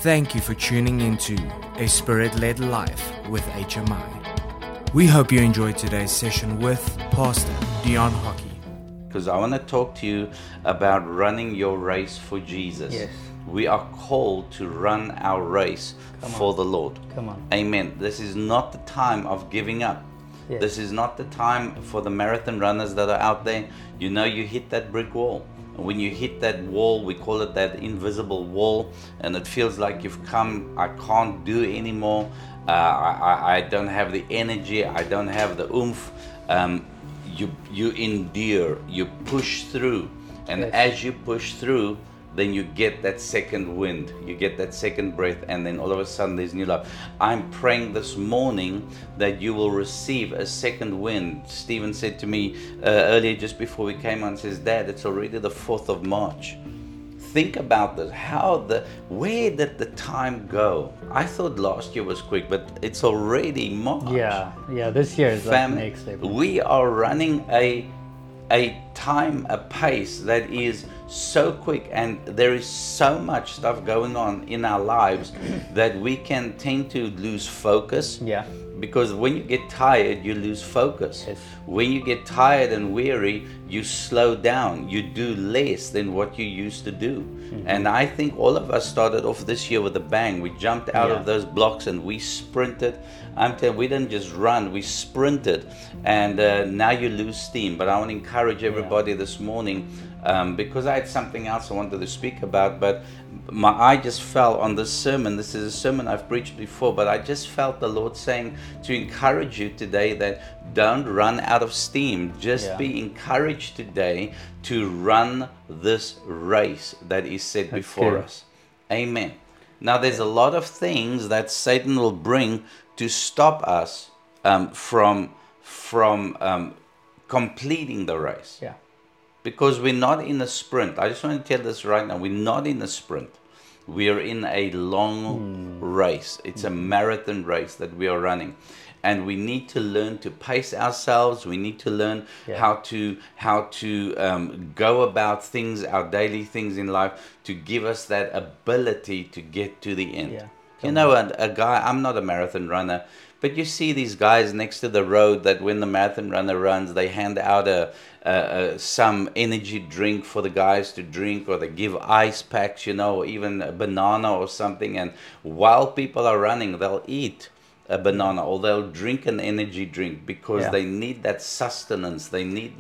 Thank you for tuning into A Spirit-Led Life with HMI. We hope you enjoyed today's session with Pastor Dion Hockey. Because I want to talk to you about running your race for Jesus. Yes. We are called to run our race for the Lord. Come on. Amen. This is not the time of giving up. Yes. This is not the time for the marathon runners that are out there. You know, you hit that brick wall. And when you hit that wall, we call it that invisible wall, and it feels like you've come, I can't do anymore. I don't have the energy. I don't have the oomph. You endure, you push through, and Yes. as you push through, then you get that second wind, you get that second breath, and then all of a sudden there's new life. I'm praying this morning that you will receive a second wind. Stephen said to me earlier, just before we came on, says, Dad, it's already the 4th of March. Think about this. Where did the time go? I thought last year was quick, but it's already March. Yeah, this year is like next April. We are running a pace that is so quick, and there is so much stuff going on in our lives that we can tend to lose focus. Yeah. Because when you get tired, you lose focus. Yes. When you get tired and weary, you slow down. You do less than what you used to do. Mm-hmm. And I think all of us started off this year with a bang. We jumped out of those blocks and we sprinted. I'm telling you, we didn't just run, we sprinted. And now you lose steam. But I want to encourage everybody this morning, because I had something else I wanted to speak about, but my eye just fell on this sermon. This is a sermon I've preached before, but I just felt the Lord saying to encourage you today that don't run out of steam. Just be encouraged today to run this race that is set before us. Amen. Now there's a lot of things that Satan will bring to stop us from completing the race. Yeah. Because we're not in a sprint. I just want to tell this right now. We're not in a sprint. We are in a long race. It's a marathon race that we are running. And we need to learn to pace ourselves. We need to learn how to go about things, our daily things in life, to give us that ability to get to the end. Yeah. You know, a guy, I'm not a marathon runner, but you see these guys next to the road that when the marathon runner runs, they hand out some energy drink for the guys to drink, or they give ice packs, you know, or even a banana or something. And while people are running, they'll eat a banana or they'll drink an energy drink because they need that sustenance. They need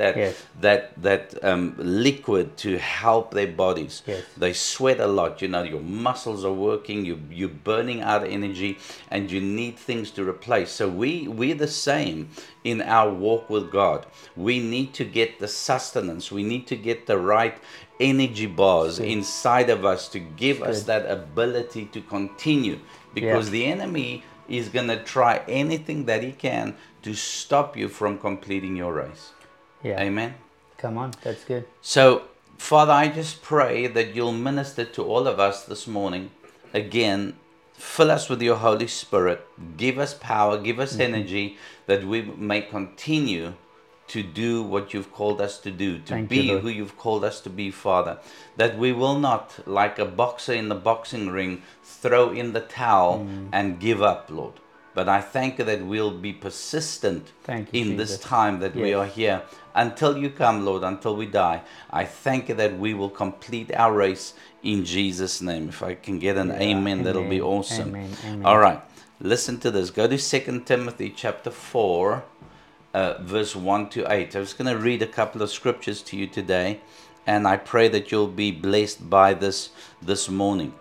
that liquid to help their bodies. Yes. They sweat a lot, you know, your muscles are working, you're burning out energy, and you need things to replace. So we're the same in our walk with God. We need to get the sustenance. We need to get the right energy bars inside of us to give us that ability to continue, because the enemy is going to try anything that he can to stop you from completing your race. Yeah. Amen. Come on, that's good. So, Father, I just pray that you'll minister to all of us this morning. Again, fill us with your Holy Spirit. Give us power, give us energy, that we may continue to do what you've called us to do, to be who you've called us to be, Father. That we will not, like a boxer in the boxing ring, throw in the towel and give up, Lord. But I thank you that we'll be persistent in this time that we are here until you come, Lord, until we die. I thank you that we will complete our race in Jesus' name. If I can get an amen, that'll be awesome. Amen. All right, listen to this. Go to 2 Timothy chapter 4, verse 1 to 8. I'm just going to read a couple of scriptures to you today, and I pray that you'll be blessed by this morning.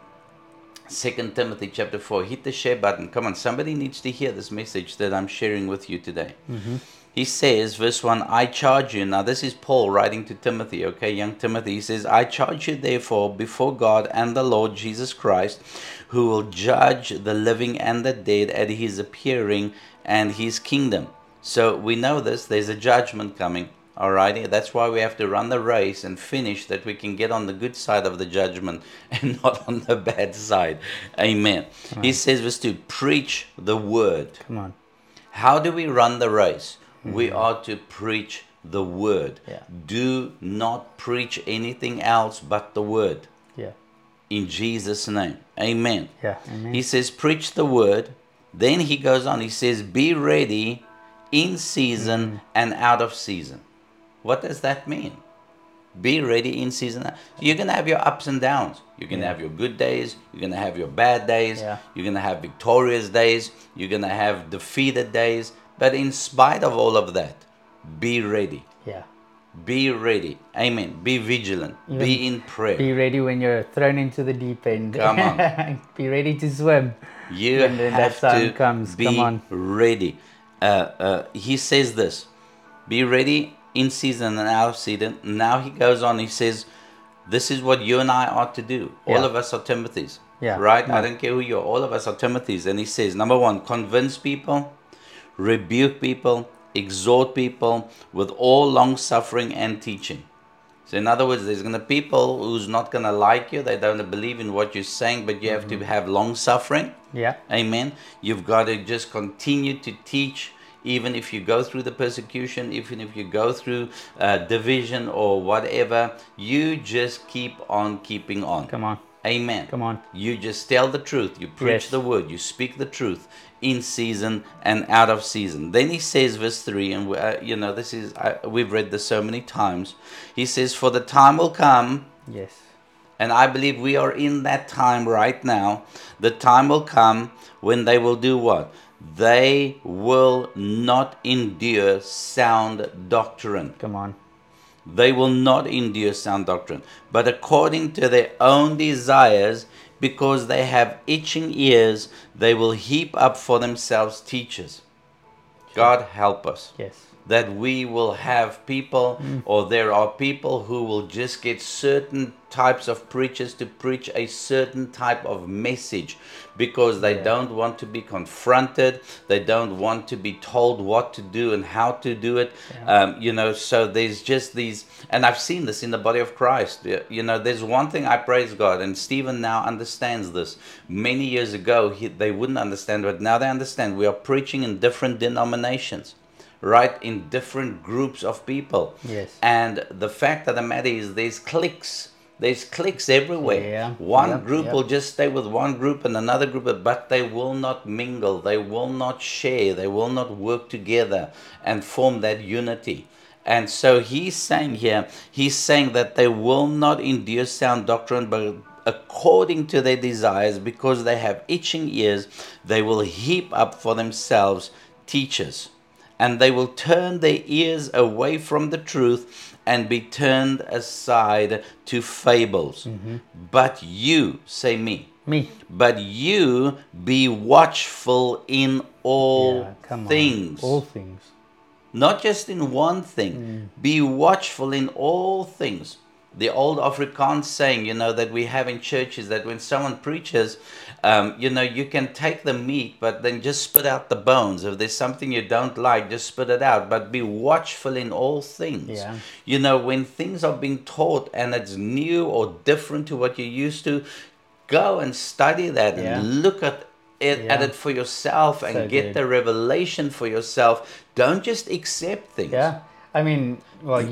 2 Timothy chapter 4. Hit the share button. Come on, somebody needs to hear this message that I'm sharing with you today. He says, verse 1, I charge you. Now this is Paul writing to Timothy, okay, young Timothy. He says, I charge you therefore before God and the Lord Jesus Christ, who will judge the living and the dead at his appearing and his kingdom. So we know this, there's a judgment coming. Alrighty, that's why we have to run the race and finish, that we can get on the good side of the judgment and not on the bad side. Amen. He says, verse 2, preach the word. Come on. How do we run the race? We are to preach the word. Yeah. Do not preach anything else but the word. Yeah. in Jesus' name. Amen. Yeah. Amen. He says, preach the word. Then he goes on, he says, be ready in season and out of season. What does that mean? Be ready in season. You're going to have your ups and downs. You're going to have your good days. You're going to have your bad days. Yeah. You're going to have victorious days. You're going to have defeated days. But in spite of all of that, be ready. Yeah. Be ready. Amen. Be vigilant. Be in prayer. Be ready when you're thrown into the deep end. Come on. Be ready to swim. You when have that time to comes. be Come on. ready. He says this, be ready in season and out of season. Now he goes on, he says, this is what you and I ought to do. All Yeah. of us are Timothys. Yeah. Right? No. I don't care who you are. All of us are Timothys. And he says, number one, convince people, rebuke people, exhort people with all long suffering and teaching. So in other words, there's going to be people who's not going to like you. They don't believe in what you're saying, but you have to have long suffering. Yeah. Amen. You've got to just continue to teach, even if you go through the persecution, even if you go through division or whatever. You just keep on keeping on. Come on. Amen. Come on. You just tell the truth. You preach Yes. the word. You speak the truth in season and out of season. Then he says, verse 3, and this is, we've read this so many times. He says, for the time will come, Yes. and I believe we are in that time right now. The time will come when they will do what? They will not endure sound doctrine. Come on. They will not endure sound doctrine, but according to their own desires, because they have itching ears, they will heap up for themselves teachers. God help us. Yes. That we will have people, or there are people who will just get certain types of preachers to preach a certain type of message because they don't want to be confronted. They don't want to be told what to do and how to do it. So there's just these, and I've seen this in the body of Christ. There's one thing I praise God, and Stephen now understands this. Many years ago, they wouldn't understand, but now they understand. We are preaching in different denominations. Right, in different groups of people. Yes. And the fact of the matter is there's cliques. There's cliques everywhere. Yeah. One group will just stay with one group and another group, but they will not mingle. They will not share. They will not work together and form that unity. And so he's saying here, he's saying that they will not endure sound doctrine, but according to their desires, because they have itching ears, they will heap up for themselves teachers. And they will turn their ears away from the truth and be turned aside to fables. But you, say me. Me. But you be watchful in all On. things. All things. Not just in one thing. Be watchful in all things. The old Afrikaans saying, that we have in churches, that when someone preaches, you can take the meat, but then just spit out the bones. If there's something you don't like, just spit it out. But be watchful in all things. Yeah. When things are being taught and it's new or different to what you're used to, go and study that and look at it for yourself and get the revelation for yourself. Don't just accept things. Yeah. I mean, well,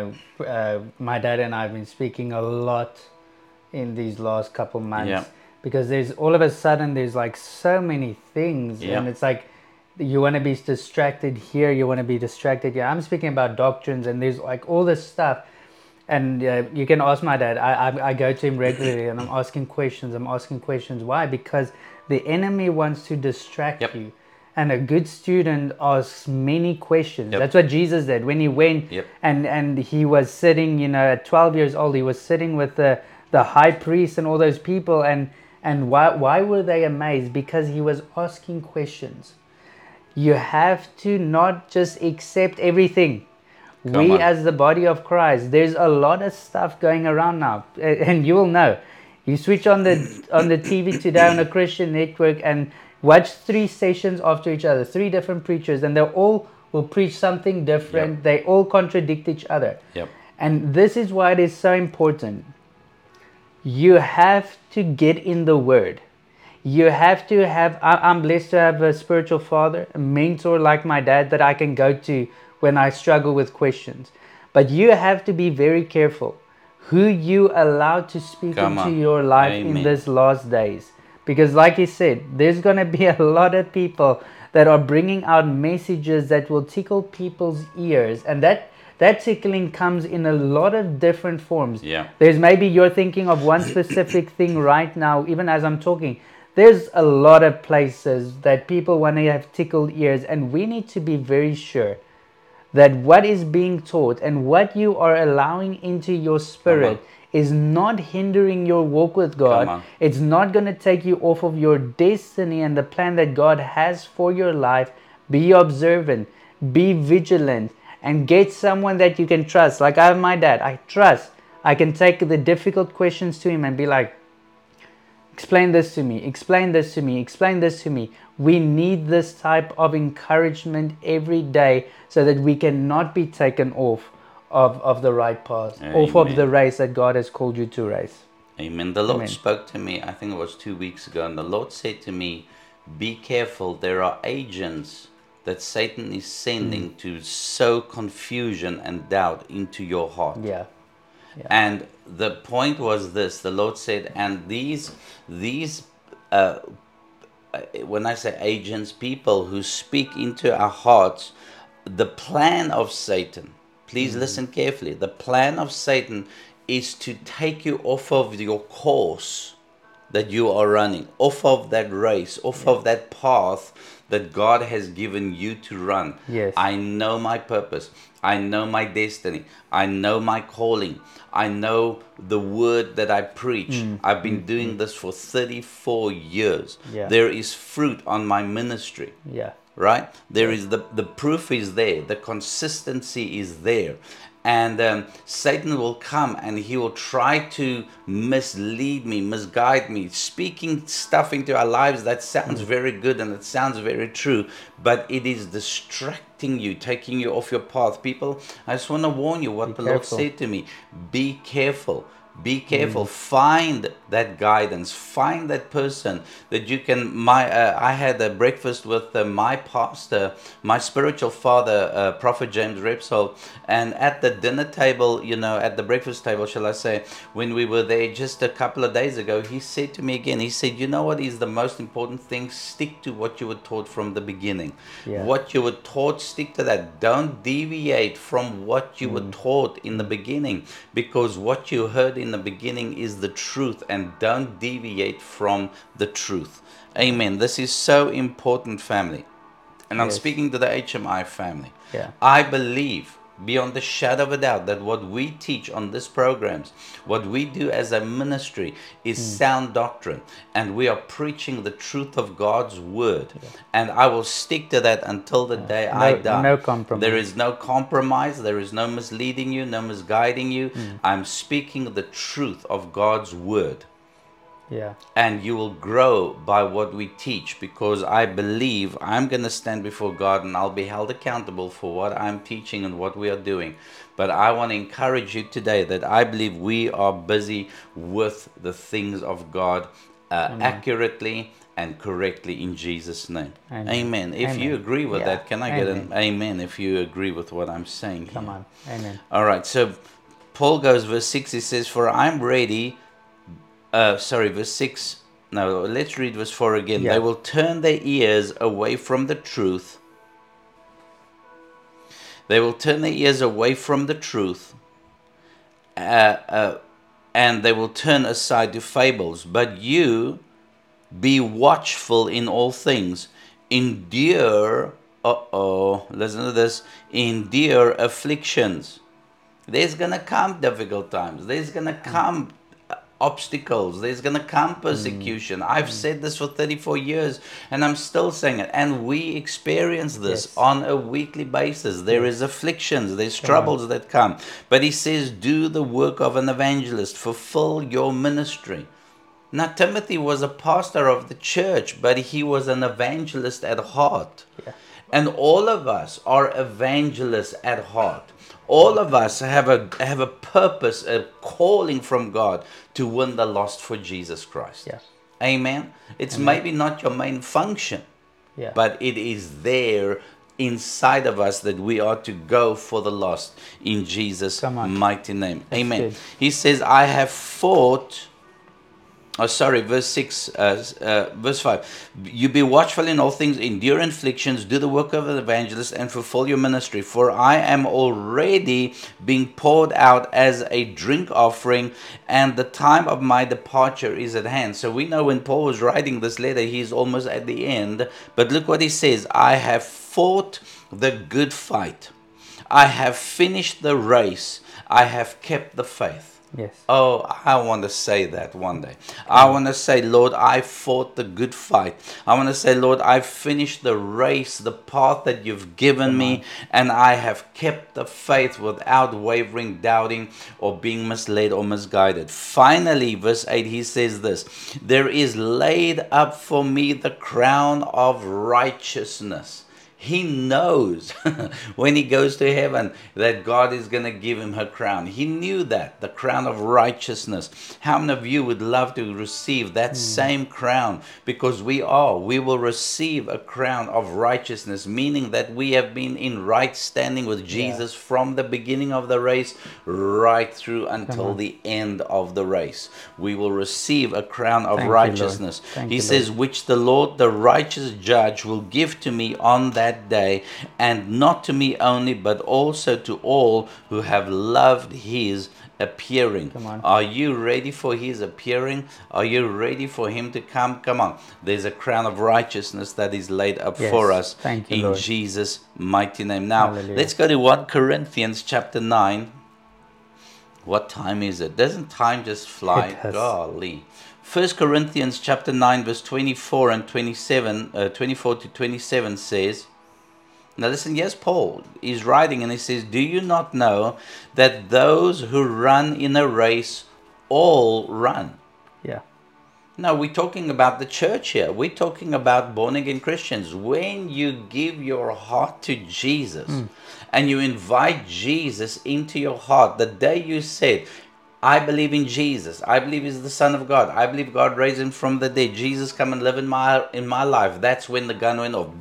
my dad and I have been speaking a lot in these last couple months because there's all of a sudden there's like so many things and it's like you want to be distracted here, you want to be distracted here. I'm speaking about doctrines and there's like all this stuff. And you can ask my dad. I go to him regularly and I'm asking questions. Why? Because the enemy wants to distract you. And a good student asks many questions. That's what Jesus did when he went and he was sitting, at 12 years old, he was sitting with the high priest and all those people. And why were they amazed? Because he was asking questions. You have to not just accept everything. As the body of Christ, there's a lot of stuff going around now. And you will know. You switch on the TV today on a Christian network and watch 3 sessions after each other, 3 different preachers, and they all will preach something different. They all contradict each other. And this is why it is so important. You have to get in the Word. You have to have, I'm blessed to have a spiritual father, a mentor like my dad that I can go to when I struggle with questions. But you have to be very careful who you allow to speak into your life in these last days. Because like he said, there's going to be a lot of people that are bringing out messages that will tickle people's ears. And that tickling comes in a lot of different forms. Yeah. There's maybe you're thinking of one specific thing right now, even as I'm talking. There's a lot of places that people want to have tickled ears, and we need to be very sure that what is being taught and what you are allowing into your spirit is not hindering your walk with God. It's not going to take you off of your destiny and the plan that God has for your life. Be observant, be vigilant, and get someone that you can trust. Like I have my dad, I trust. I can take the difficult questions to him and be like, explain this to me, explain this to me, explain this to me. We need this type of encouragement every day so that we cannot be taken off of the right path, off of the race that God has called you to race. Amen. The Lord spoke to me, I think it was 2 weeks ago, and the Lord said to me, be careful, there are agents that Satan is sending to sow confusion and doubt into your heart. Yeah. And the point was this, the Lord said, and these when I say agents, people who speak into our hearts, the plan of Satan, please listen carefully, the plan of Satan is to take you off of your course that you are running, off of that race, off of that path that God has given you to run. Yes. I know my purpose. I know my destiny. I know my calling. I know the word that I preach. I've been doing this for 34 years. Yeah. There is fruit on my ministry. Yeah. Right? There is the proof is there. The consistency is there. And Satan will come and he will try to mislead me, misguide me, speaking stuff into our lives that sounds very good and it sounds very true, but it is distracting you, taking you off your path. People, I just want to warn you what the Lord said to me. Be careful. Be careful. Find that guidance. Find that person that you can. I had a breakfast with my pastor, my spiritual father, Prophet James Repsol, and at the dinner table, at the breakfast table, shall I say, when we were there just a couple of days ago, he said to me again. He said, "You know what is the most important thing? Stick to what you were taught from the beginning. Yeah. What you were taught, stick to that. Don't deviate from what you were taught in the beginning, because what you heard in the beginning is the truth, and don't deviate from the truth." Amen. This is so important, family. And I'm speaking to the HMI family. Yeah. I believe beyond the shadow of a doubt that what we teach on these programs, what we do as a ministry is sound doctrine, and we are preaching the truth of God's word. And I will stick to that until the day I die. No compromise. There is no compromise. There is no misleading you, no misguiding you. I'm speaking the truth of God's word. Yeah. And you will grow by what we teach, because I believe I'm going to stand before God and I'll be held accountable for what I'm teaching and what we are doing. But I want to encourage you today that I believe we are busy with the things of God accurately and correctly in Jesus' name. Amen. If you agree with that, can I get an amen if you agree with what I'm saying? Come on. Amen. All right. So Paul goes, verse 6, he says, "For I'm ready." Verse 6. No, let's read verse 4 again. Yeah. They will turn their ears away from the truth. They will turn their ears away from the truth, and they will turn aside to fables. But you, be watchful in all things. Endure, listen to this, endure afflictions. There's going to come difficult times. There's going to come obstacles. There's going to come persecution. I've said this for 34 years and I'm still saying it. And we experience this on a weekly basis. There is afflictions. There's troubles that come. But he says, do the work of an evangelist. Fulfill your ministry. Now, Timothy was a pastor of the church, but he was an evangelist at heart. Yeah. And all of us are evangelists at heart. All of us have a purpose, a calling from God to win the lost for Jesus Christ. Yeah. Amen. It's maybe not your main function, but it is there inside of us that we are to go for the lost in Jesus' mighty name. That's Amen. good. He says, I have fought. Oh, sorry, verse 6, verse 5. You be watchful in all things, endure afflictions, do the work of an evangelist, and fulfill your ministry. For I am already being poured out as a drink offering, and the time of my departure is at hand. So we know when Paul was writing this letter, he's almost at the end. But look what he says. I have fought the good fight. I have finished the race. I have kept the faith. Yes. Oh, I want to say that one day. I want to say, Lord, I fought the good fight. I want to say, Lord, I finished the race, the path that you've given me, and I have kept the faith without wavering, doubting, or being misled or misguided. Finally, verse 8, he says this, there is laid up for me the crown of righteousness. He knows when he goes to heaven that God is going to give him her crown. He knew that, the crown of righteousness. How many of you would love to receive that same crown? Because we will receive a crown of righteousness, meaning that we have been in right standing with Jesus from the beginning of the race right through until the end of the race. We will receive a crown of righteousness. He says, which the Lord, the righteous judge, will give to me on that day, and not to me only, but also to all who have loved his appearing. Are you ready for his appearing? Are you ready for him to come? Come on. There's a crown of righteousness that is laid up for us in Lord. Jesus' mighty name. Now, let's go to 1 Corinthians chapter 9. What time is it? Doesn't time just fly? Golly. 1 Corinthians chapter 9 verse 24 and 27, 24 to 27 says, now listen, yes, Paul is writing and he says, do you not know that those who run in a race all run? Yeah. No, we're talking about the church here. We're talking about born-again Christians. When you give your heart to Jesus and you invite Jesus into your heart, the day you said, I believe in Jesus. I believe he's the Son of God. I believe God raised him from the dead. Jesus, come and live in my life. That's when the gun went off.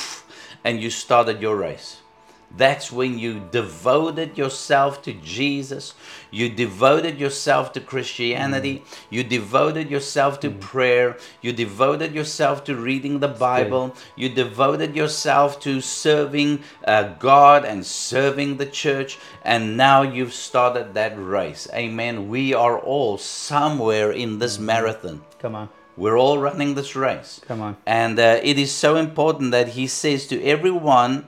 And you started your race. That's when you devoted yourself to Jesus. You devoted yourself to Christianity. You devoted yourself to prayer. You devoted yourself to reading the Bible. You devoted yourself to serving God and serving the church. And now you've started that race. Amen. We are all somewhere in this marathon. Come on. We're all running this race. Come on. And it is so important that he says to everyone,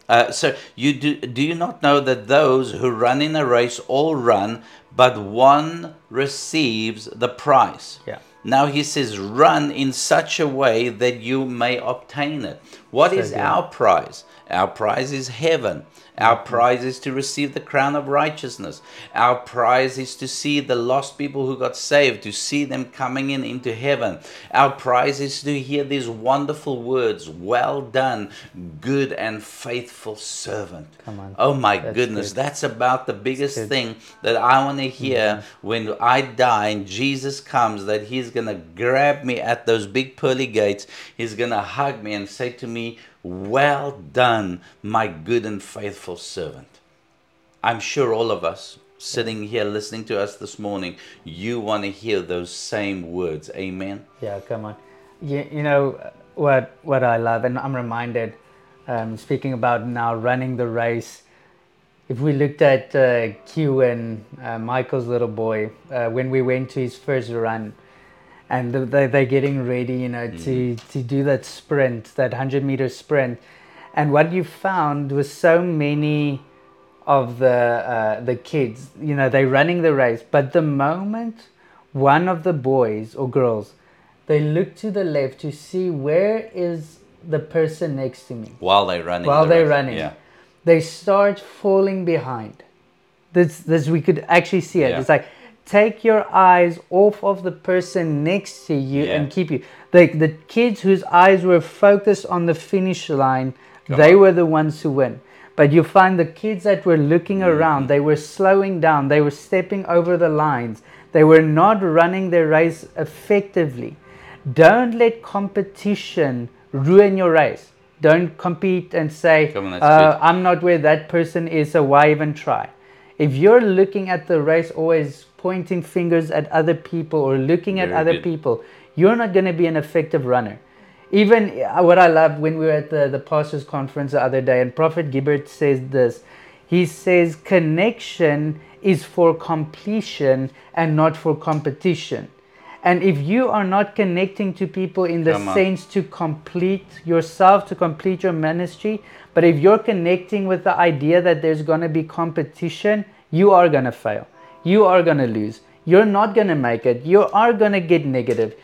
so you do you not know that those who run in a race all run, but one receives the prize? Yeah. Now he says, run in such a way that you may obtain it. What is our prize? Our prize is heaven. Our prize is to receive the crown of righteousness. Our prize is to see the lost people who got saved, to see them coming into heaven. Our prize is to hear these wonderful words, well done, good and faithful servant. Come on. Oh my goodness, that's about the biggest thing that I want to hear when I die and Jesus comes, that he's going to grab me at those big pearly gates. He's going to hug me and say to me, well done, my good and faithful servant. I'm sure all of us sitting here listening to us this morning, you want to hear those same words. Amen? Yeah, come on. You know what I love, and I'm reminded, speaking about now running the race, if we looked at Q and Michael's little boy, when we went to his first run, and they're getting ready, to do that sprint, that 100-meter sprint. And what you found was so many of the kids, they're running the race. But the moment one of the boys or girls, they look to the left to see where is the person next to me. While they're running. Yeah. They start falling behind. This we could actually see it. Yeah. It's like, take your eyes off of the person next to you and keep you. The kids whose eyes were focused on the finish line, they were the ones who win. But you find the kids that were looking around, they were slowing down, they were stepping over the lines, they were not running their race effectively. Don't let competition ruin your race. Don't compete and say, I'm not where that person is, so why even try? If you're looking at the race always pointing fingers at other people or looking at other people, you're not going to be an effective runner. Even what I love when we were at the pastors conference the other day, and Prophet Gibbert says this, he says connection is for completion and not for competition. And if you are not connecting to people in the sense to complete yourself, to complete your ministry, but if you're connecting with the idea that there's going to be competition, you are going to fail. You are going to lose. You're not going to make it. You are going to get negative.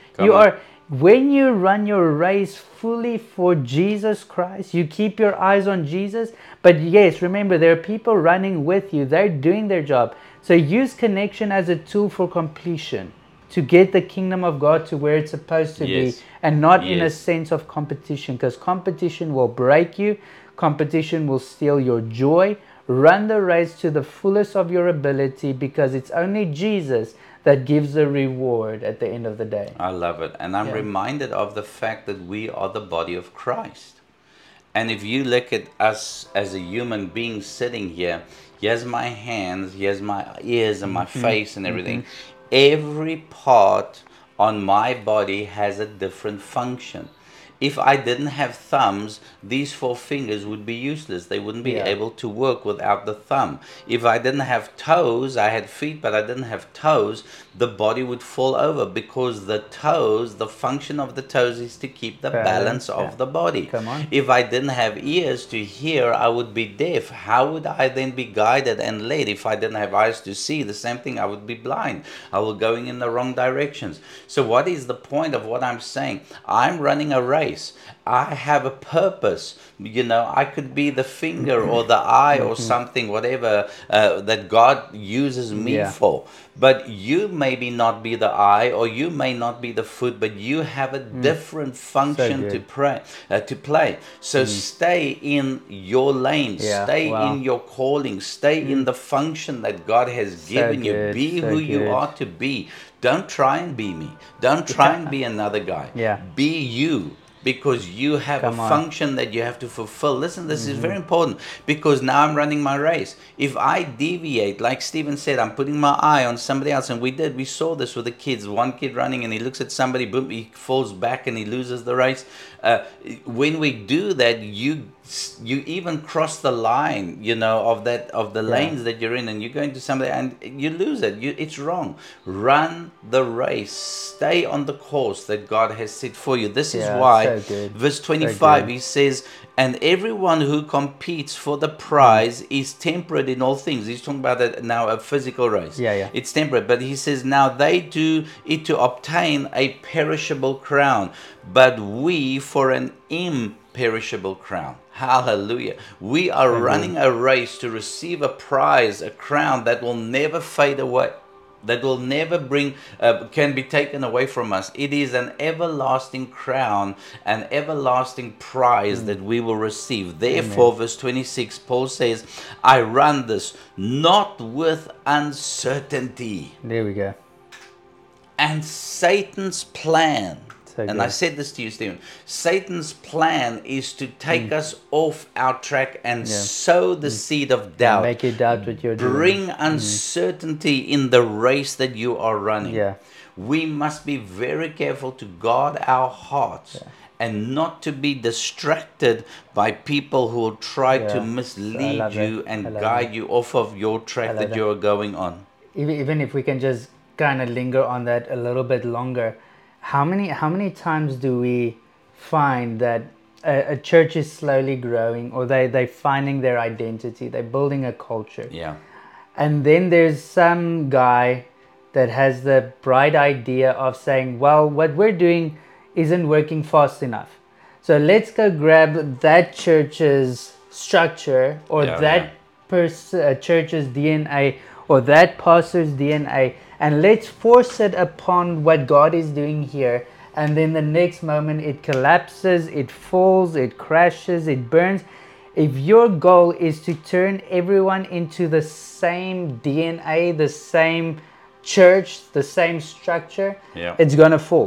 When you run your race fully for Jesus Christ, you keep your eyes on Jesus. But yes, remember, there are people running with you. They're doing their job. So use connection as a tool for completion, to get the kingdom of God to where it's supposed to be, and not in a sense of competition, because competition will break you. Competition will steal your joy. Run the race to the fullest of your ability, because it's only Jesus that gives the reward at the end of the day. I love it. And I'm reminded of the fact that we are the body of Christ. And if you look at us as a human being sitting here, here's my hands, here's my ears and my face and everything. Every part on my body has a different function. If I didn't have thumbs, these 4 fingers would be useless. They wouldn't be able to work without the thumb. If I didn't have toes, I had feet, but I didn't have toes, the body would fall over, because the toes, the function of the toes is to keep the balance of the body. If I didn't have ears to hear, I would be deaf. How would I then be guided and led? If I didn't have eyes to see, the same thing, I would be blind. I was going in the wrong directions. So what is the point of what I'm saying? I'm running a race. I have a purpose. I could be the finger or the eye or something, whatever that God uses me for. But you maybe not be the eye, or you may not be the foot, but you have a different function to play. So stay in your lane, stay in your calling, stay in the function that God has given you. Be who you are to be. Don't try and be me. Don't try and be another guy. Be you. Because you have a function that you have to fulfill. Listen, this is very important, because now I'm running my race. If I deviate, like Stephen said, I'm putting my eye on somebody else, and we saw this with the kids. One kid running, and he looks at somebody, boom, he falls back and he loses the race. When we do that, you even cross the line, of the lanes that you're in, and you're going to somebody and you lose it. It's wrong. Run the race. Stay on the course that God has set for you. This is why, verse 25, he says, and everyone who competes for the prize is temperate in all things. He's talking about that now, a physical race. It's temperate. But he says, now they do it to obtain a perishable crown, but we for an imperishable crown. Hallelujah. We are running a race to receive a prize, a crown that will never fade away, that will never can be taken away from us. It is an everlasting crown, an everlasting prize that we will receive. Therefore, verse 26, Paul says, I run this not with uncertainty. There we go. And Satan's plan, and I said this to you, Stephen, Satan's plan is to take us off our track and sow the seed of doubt. Make you doubt what you're doing. Bring uncertainty in the race that you are running. We must be very careful to guard our hearts and not to be distracted by people who will try to mislead you and guide you off of your track that you're going on. Even if we can just kind of linger on that a little bit longer, how many times do we find that a church is slowly growing, or they're finding their identity, they're building a culture, and then there's some guy that has the bright idea of saying, well, what we're doing isn't working fast enough, so let's go grab that church's structure, or church's DNA, or that pastor's DNA, and let's force it upon what God is doing here. And then the next moment it collapses, it falls, it crashes, it burns. If your goal is to turn everyone into the same DNA, the same church, the same structure, it's going to fall.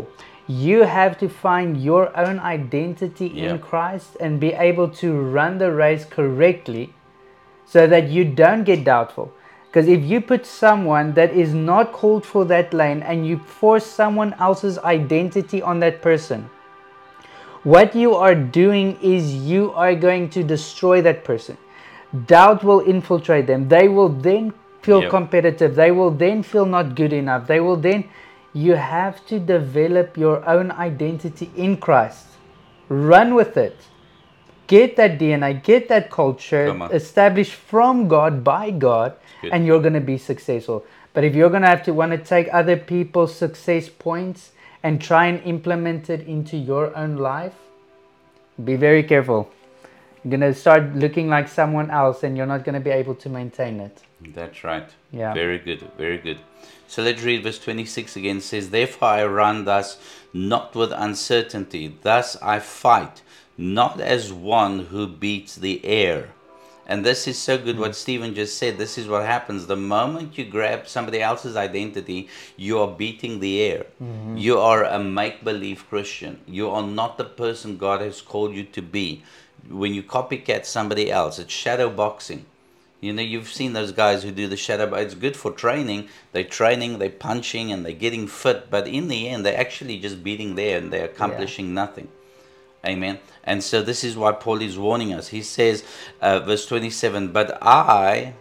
You have to find your own identity in Christ and be able to run the race correctly so that you don't get doubtful. Because if you put someone that is not called for that lane and you force someone else's identity on that person, what you are doing is you are going to destroy that person. Doubt will infiltrate them. They will then feel competitive. They will then feel not good enough. They will then... You have to develop your own identity in Christ. Run with it. Get that DNA, get that culture established from God, by God, and you're going to be successful. But if you're going to want to take other people's success points and try and implement it into your own life, be very careful. You're going to start looking like someone else and you're not going to be able to maintain it. That's right. Yeah. Very good, very good. So let's read verse 26 again. It says, therefore I run thus, not with uncertainty. Thus I fight, not as one who beats the air. And this is so good what Stephen just said. This is what happens. The moment you grab somebody else's identity, you are beating the air. You are a make-believe Christian. You are not the person God has called you to be. When you copycat somebody else, it's shadow boxing. You know, you've seen those guys who do the shadow boxing. It's good for training. They're training, they're punching, and they're getting fit. But in the end, they're actually just beating there and they're accomplishing nothing. Amen. And so this is why Paul is warning us. He says, verse 27, but I,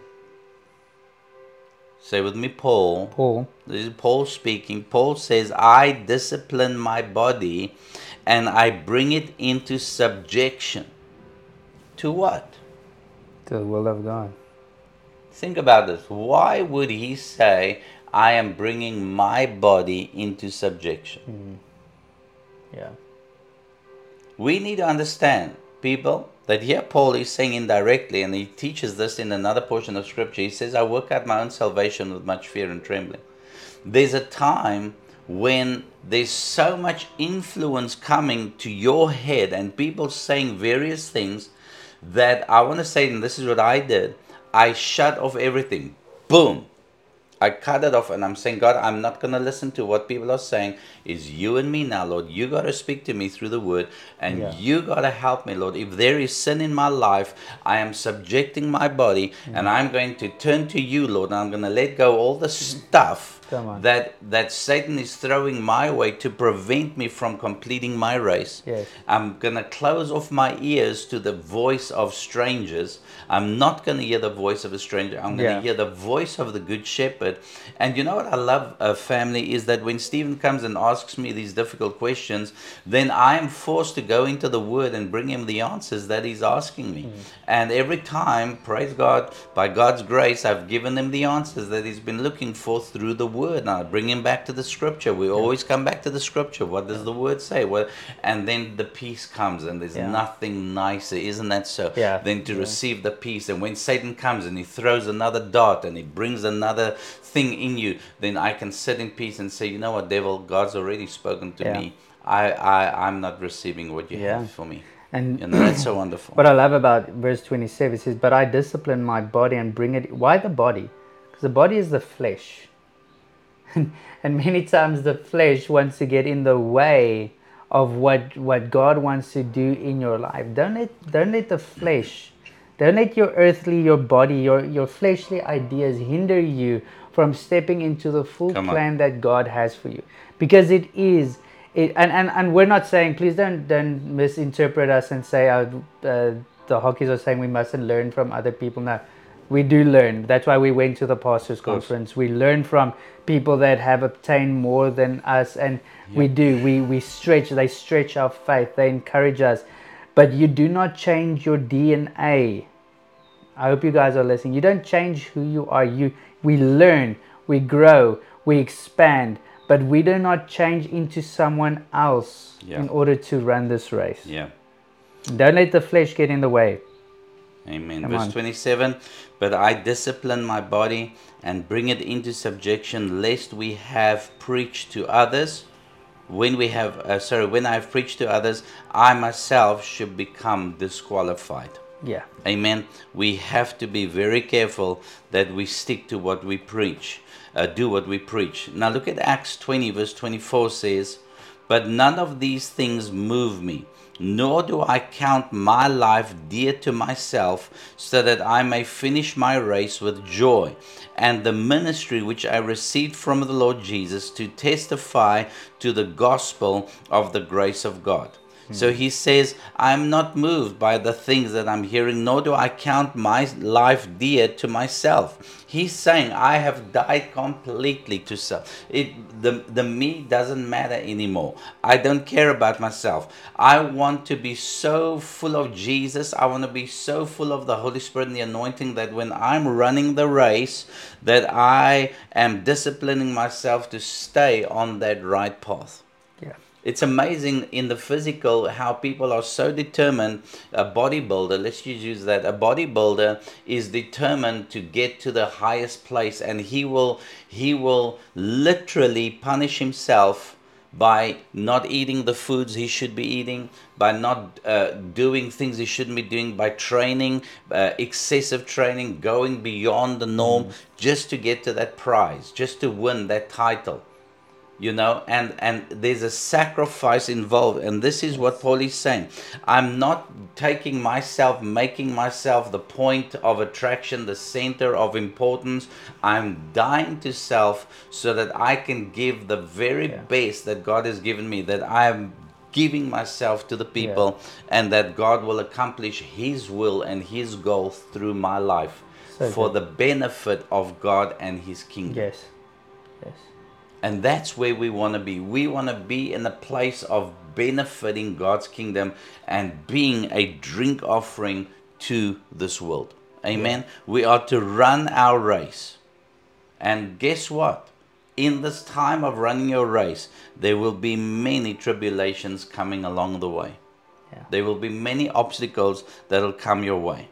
say with me, Paul. This is Paul speaking. Paul says, I discipline my body and I bring it into subjection. To what? To the will of God. Think about this. Why would he say, I am bringing my body into subjection? Yeah. We need to understand, people, that here Paul is saying indirectly, and he teaches this in another portion of Scripture. He says, I work out my own salvation with much fear and trembling. There's a time when there's so much influence coming to your head and people saying various things that I want to say, and this is what I did, I shut off everything. Boom. I cut it off and I'm saying, God, I'm not going to listen to what people are saying. It's you and me now, Lord. You got to speak to me through the word and you got to help me, Lord. If there is sin in my life, I am subjecting my body and I'm going to turn to you, Lord. And I'm going to let go all the stuff that Satan is throwing my way to prevent me from completing my race. Yes. I'm going to close off my ears to the voice of strangers. I'm not going to hear the voice of a stranger. I'm going to hear the voice of the Good Shepherd. And you know what I love, family, is that when Stephen comes and asks me these difficult questions, then I am forced to go into the Word and bring him the answers that he's asking me. And every time, praise God, by God's grace, I've given him the answers that he's been looking for through the Word. And I bring him back to the Scripture. We always come back to the Scripture. What does the Word say? Well, and then the peace comes, and there's nothing nicer, isn't that so? Than to receive the peace. And when Satan comes and he throws another dart and he brings another thing in you, then I can sit in peace and say, you know what, devil, God's already spoken to me. I'm not receiving what you have for me. And you know, that's so wonderful. What I love about verse 27 says, but I discipline my body and bring it. Why the body? Because the body is the flesh. And many times the flesh wants to get in the way of what God wants to do in your life. Don't let the flesh, don't let your body, your fleshly ideas hinder you from stepping into the full plan that God has for you. Because and we're not saying, please don't misinterpret us and say the Hockeys are saying we mustn't learn from other people. No, we do learn. That's why we went to the pastors' conference. We learn from people that have obtained more than us, and we stretch. They stretch our faith. They encourage us. But you do not change your DNA. I hope you guys are listening. You don't change who you are. We learn, we grow, we expand, but we do not change into someone else in order to run this race. Don't let the flesh get in the way. Amen. Verse 27, but I discipline my body and bring it into subjection, lest we have preached to others. When I have preached to others, I myself should become disqualified. Amen. We have to be very careful that we stick to what we preach, do what we preach. Now look at Acts 20 verse 24 says, But none of these things move me, nor do I count my life dear to myself, so that I may finish my race with joy, and the ministry which I received from the Lord Jesus, to testify to the gospel of the grace of God. So he says, I'm not moved by the things that I'm hearing, nor do I count my life dear to myself. He's saying, I have died completely to self. The me doesn't matter anymore. I don't care about myself. I want to be so full of Jesus. I want to be so full of the Holy Spirit and the anointing that when I'm running the race, that I am disciplining myself to stay on that right path. Yeah. It's amazing in the physical how people are so determined. A bodybuilder, let's just use that. A bodybuilder is determined to get to the highest place, and he will literally punish himself by not eating the foods he should be eating, by not doing things he shouldn't be doing, by training, excessive training, going beyond the norm, just to get to that prize, just to win that title. You know, and there's a sacrifice involved, and this is what Paul is saying. I'm not taking myself, making myself the point of attraction, the center of importance. I'm dying to self so that I can give the very best that God has given me, that I am giving myself to the people, and that God will accomplish His will and His goal through my life for the benefit of God and His kingdom. Yes. And that's where we want to be. We want to be in a place of benefiting God's kingdom and being a drink offering to this world. Amen. Yeah. We are to run our race. And guess what? In this time of running your race, there will be many tribulations coming along the way. Yeah. There will be many obstacles that will come your way.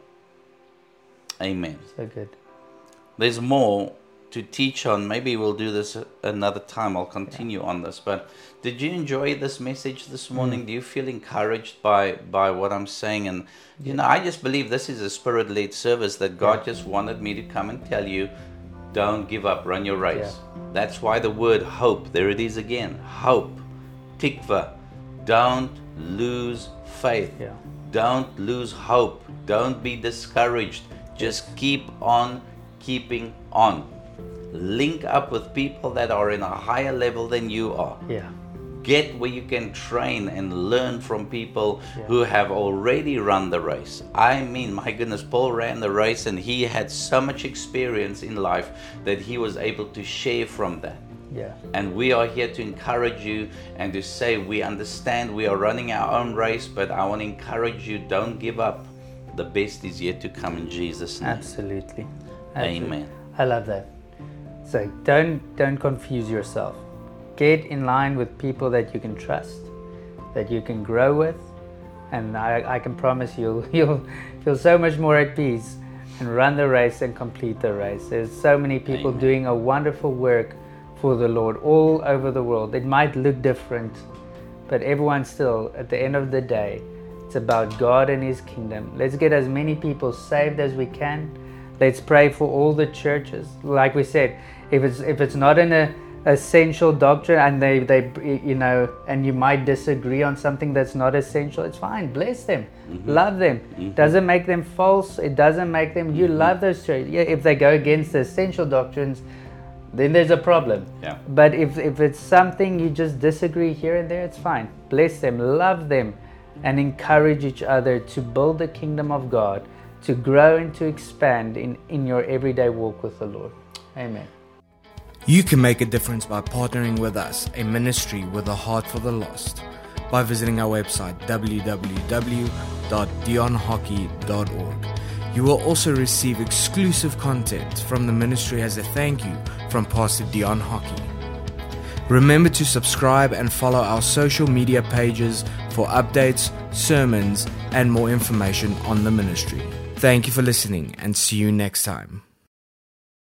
Amen. So good. There's more to teach on. Maybe we'll do this another time. I'll continue on this. But did you enjoy this message this morning? Do you feel encouraged by what I'm saying? And you know, I just believe this is a spirit-led service, that God just wanted me to come and tell you, don't give up, run your race. That's why the word hope, there it is again, hope, tikva. Don't lose faith. Don't lose hope. Don't be discouraged. Just keep on keeping on. Link up with people that are in a higher level than you are. Get where you can train and learn from people who have already run the race. I mean, my goodness, Paul ran the race, and he had so much experience in life that he was able to share from that. And we are here to encourage you and to say, we understand we are running our own race, but I want to encourage you, don't give up. The best is yet to come in Jesus' name. Absolutely. Amen. I love that. So don't confuse yourself. Get in line with people that you can trust, that you can grow with, and I can promise you'll feel so much more at peace and run the race and complete the race. There's so many people doing a wonderful work for the Lord all over the world. It might look different, but everyone still, at the end of the day, it's about God and His kingdom. Let's get as many people saved as we can. Let's pray for all the churches. Like we said, if it's not an essential doctrine, and they you know, and you might disagree on something that's not essential, it's fine. Bless them, love them. Doesn't make them false. It doesn't make them. You love those churches. Yeah, if they go against the essential doctrines, then there's a problem. But if it's something you just disagree here and there, it's fine. Bless them, love them, and encourage each other to build the kingdom of God, to grow and to expand in your everyday walk with the Lord. Amen. You can make a difference by partnering with us, a ministry with a heart for the lost, by visiting our website www.dionhockey.org. You will also receive exclusive content from the ministry as a thank you from Pastor Dion Hockey. Remember to subscribe and follow our social media pages for updates, sermons, and more information on the ministry. Thank you for listening, and see you next time.